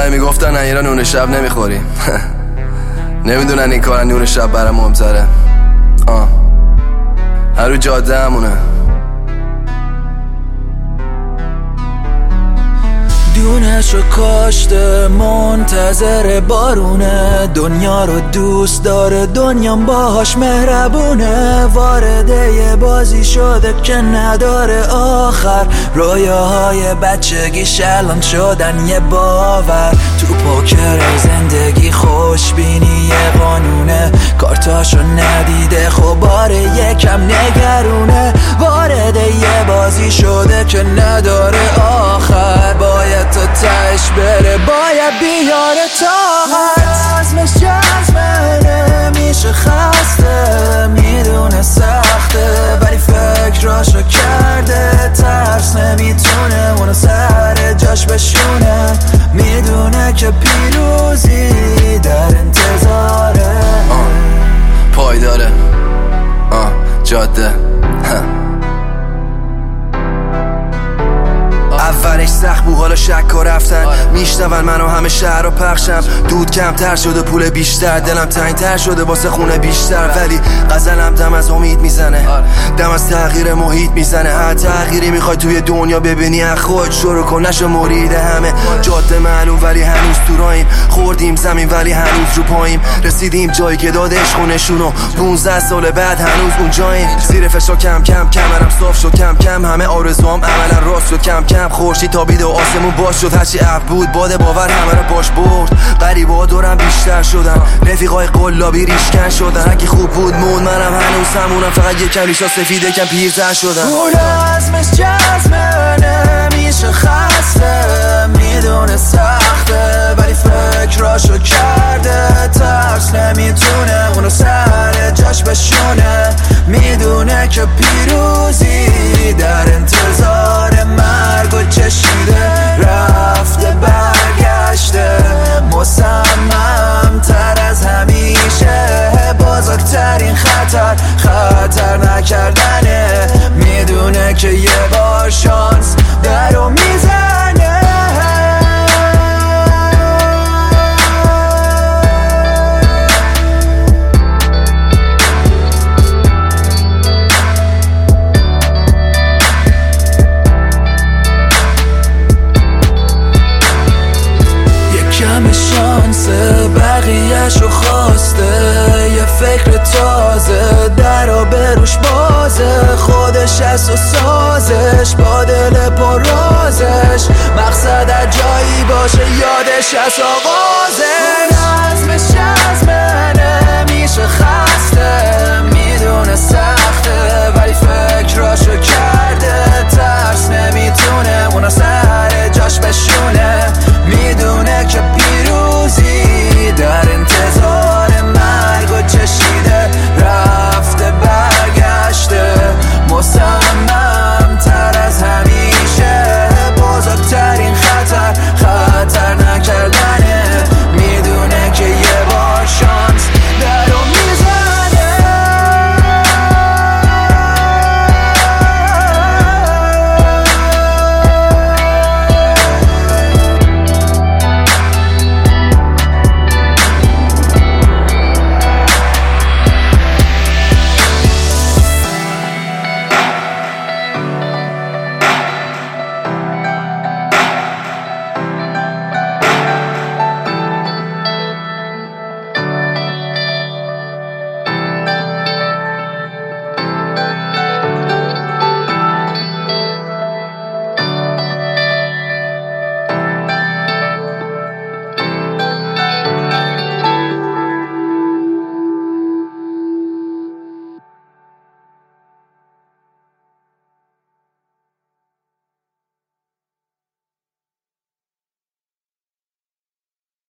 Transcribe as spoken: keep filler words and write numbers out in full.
همه میگفتن ایران نون شب نمیخوریم نمیدونن این کار نون شب برام مهمتره. آه هر رو جاده همونه. دونشو کاشته منتظر بارونه، دنیا رو دوست داره دنیام باهاش مهربونه. وارد یه بازی شده که نداره آخر، رویاهای بچگیش الان شدن یه باور. تو پوکر زندگی خوشبینی یه قانونه، کارتاشو ندیده خب باره یکم نگرونه. وارد یه بازی شده که نداره آخر، باید تا تش بره، باید بیاره طاقت. عزمش جزمه نمیشه خسته، میدونه سخته ولی فکراشو کرده. ترس نمیتونه اونو سر جاش بشونه، میدونه که پیروزی در انتظاره. آه پایداره آه جاده اولش سخت بود حالا شک و رفتن، میشنون منو همه شهر رو پخشم. دود کمتر شده پول بیشتر، دلم تنگتر شده واسه خونه بیشتر. ولی غزلم دم از امید میزنه، دم از تغییر محیط میزنه. هر تغییری میخوای توی دنیا ببینی از خود شروع کن، نشو مرید همه. جاده معلوم ولی هنوز تو راهیم، خوردیم زمین ولی هنوز رو پاییم. رسیدیم جایی که دادش خونشونو، پونزده سال بعد هنوز اونجاییم. زیر فشار کم کم کمرم صاف شد، کم کم همه آرزوام عملا راست شد. کم کم خورشید تابید و آسمون باز شد، هرچی عقل بود باد باور همه رو باش برد. غریبا دورم بیشتر شدن، رفیقای قلابی ریشکن شدن. هرکی خوب بود مون، منم هنوز همونم، فقط یکم ریشا سفید یکم پیرتر شدن. اون عزمش جزمه نمیشه خسته، میدونه سخته ولی فکراشو کرده. ترس نمیتونه اونو سر جاش بشونه، میدونه که پیروزی در انتظار. مرگ و چشیده رفته برگشته، مصمم تر از همیشه. بزرگترین خطر خطر نکردنه، میدونه که یه بار شانس درو میزنه. کم شانس بقیه‌شو خواسته، یه فکر تازه درا بروش بازه. خودش از و سازش با دل پر رازش، مقصد جایی باشه یادش از